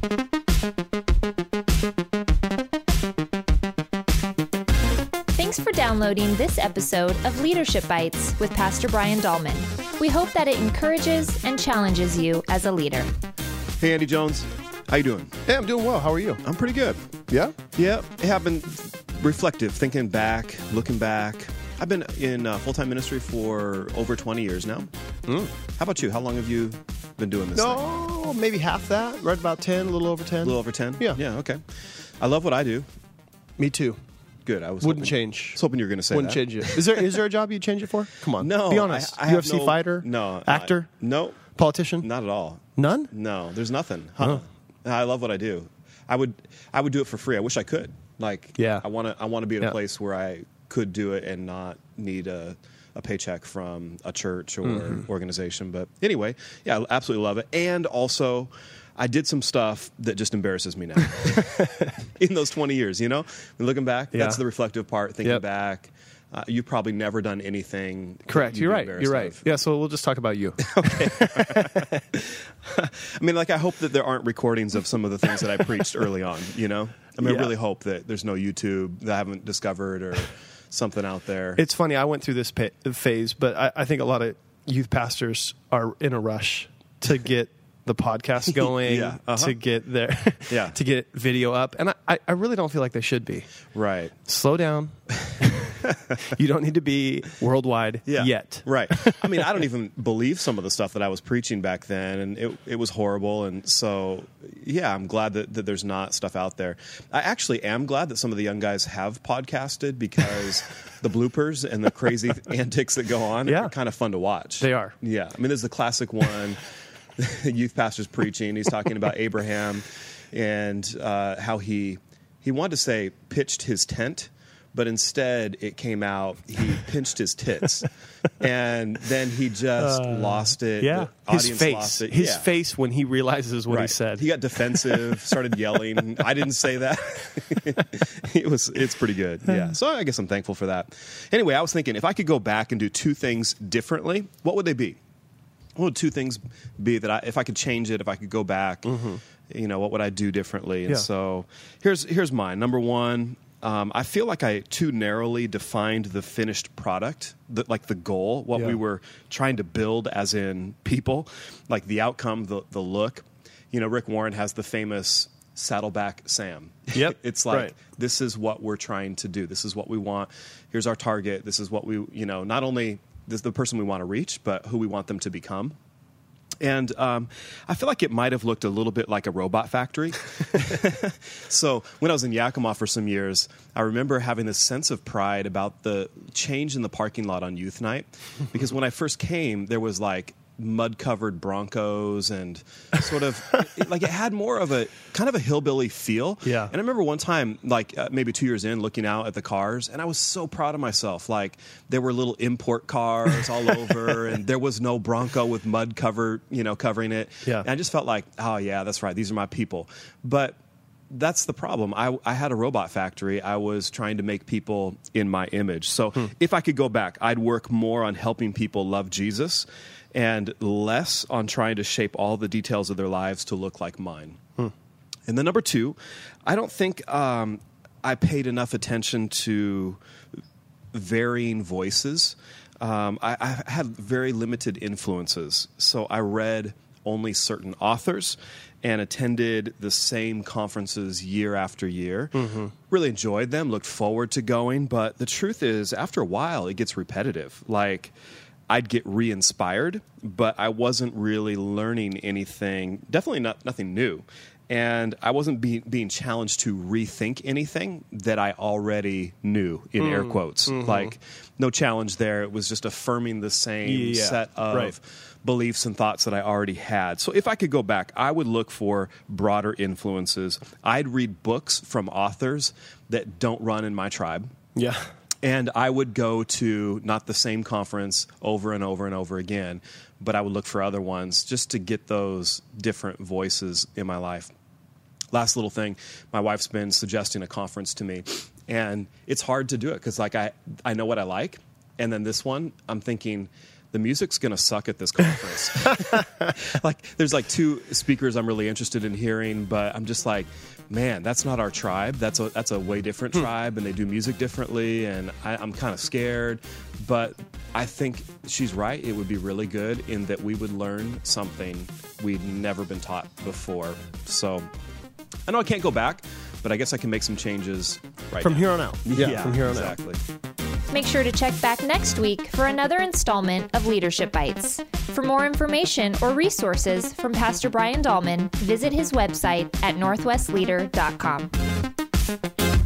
Thanks for downloading this episode of Leadership Bites with Pastor Brian Dahlman. We hope that it encourages and challenges you as a leader. Hey, Andy Jones. How you doing? Hey, I'm doing well. How are you? I'm pretty good. Yeah? Yeah, I have been reflective, thinking back, looking back. I've been in full-time ministry for over 20 years now. How about you? How long have you been doing this thing? No, maybe half that. Right about 10, a little over 10. A little over 10? Yeah. Yeah, okay. I love what I do. Me too. Good. I was Wouldn't hoping, change. I was hoping you were going to say Wouldn't that. change it. Is there a job you'd change it for? Come on. No. Be honest. I have UFC fighter? No. Actor? No. Politician? Not at all. None? No, there's nothing. Huh. I love what I do. I would do it for free. I wish I could. Yeah. I want to be in a place where I could do it and not need a paycheck from a church or organization. But anyway, yeah, I absolutely love it. And also, I did some stuff that just embarrasses me now. In those 20 years, you know? Looking back, that's the reflective part, thinking back. You've probably never done anything. Correct. You're right. You're right. Of. Yeah, so we'll just talk about you. Okay. I mean, I hope that there aren't recordings of some of the things that I preached early on, you know? I mean, I really hope that there's no YouTube that I haven't discovered or something out there. It's funny. I went through this phase, but I think a lot of youth pastors are in a rush to get the podcast going, to get there, to get video up. And I really don't feel like they should be. Right. Slow down. You don't need to be worldwide yet. Right. I mean, I don't even believe some of the stuff that I was preaching back then, and it was horrible. And so, yeah, I'm glad that there's not stuff out there. I actually am glad that some of the young guys have podcasted because the bloopers and the crazy antics that go on are kind of fun to watch. They are. Yeah. I mean, there's the classic one, youth pastor's preaching. He's talking about Abraham and how he wanted to say pitched his tent, but instead it came out he pinched his tits, and then he just lost it. Yeah, the his audience face, lost it. his face when he realizes what he said. He got defensive, started yelling. I didn't say that. It's pretty good. Yeah, so I guess I'm thankful for that. Anyway, I was thinking if I could go back and do two things differently, what would they be? What would two things be that if I could change it, if I could go back, you know, what would I do differently? And so here's mine. Number one. I feel like I too narrowly defined the finished product, like the goal, what we were trying to build as in people, like the outcome, the look. You know, Rick Warren has the famous Saddleback Sam. Yep. It's like, this is what we're trying to do. This is what we want. Here's our target. This is what we, you know, not only this is the person we want to reach, but who we want them to become. And I feel like it might have looked a little bit like a robot factory. So when I was in Yakima for some years, I remember having this sense of pride about the change in the parking lot on youth night. Because when I first came, there was like mud-covered Broncos and sort of like it had more of a kind of a hillbilly feel. Yeah. And I remember one time, like maybe 2 years in, looking out at the cars, and I was so proud of myself. Like there were little import cars all over, and there was no Bronco with mud covering it. Yeah. And I just felt like, oh yeah, that's right. These are my people. But that's the problem. I had a robot factory. I was trying to make people in my image. So if I could go back, I'd work more on helping people love Jesus and less on trying to shape all the details of their lives to look like mine. And then number two, I don't think I paid enough attention to varying voices. I had very limited influences. So I read only certain authors and attended the same conferences year after year. Really enjoyed them, looked forward to going. But the truth is, after a while, it gets repetitive. Like, I'd get re-inspired, but I wasn't really learning anything, definitely nothing new. And I wasn't being challenged to rethink anything that I already knew, in air quotes. Like, no challenge there. It was just affirming the same set of beliefs and thoughts that I already had. So if I could go back, I would look for broader influences. I'd read books from authors that don't run in my tribe. Yeah. And I would go to not the same conference over and over and over again, but I would look for other ones just to get those different voices in my life. Last little thing, my wife's been suggesting a conference to me, and it's hard to do it because like I know what I like, and then this one, I'm thinking, the music's going to suck at this conference. Like, there's like 2 speakers I'm really interested in hearing, but I'm just like, man, that's not our tribe. That's a way different tribe, and they do music differently, and I'm kind of scared. But I think she's right. It would be really good in that we would learn something we'd never been taught before. So I know I can't go back, but I guess I can make some changes from now. Here on out. Yeah, from here on out. Exactly. Make sure to check back next week for another installment of Leadership Bites. For more information or resources from Pastor Brian Dahlman, visit his website at northwestleader.com.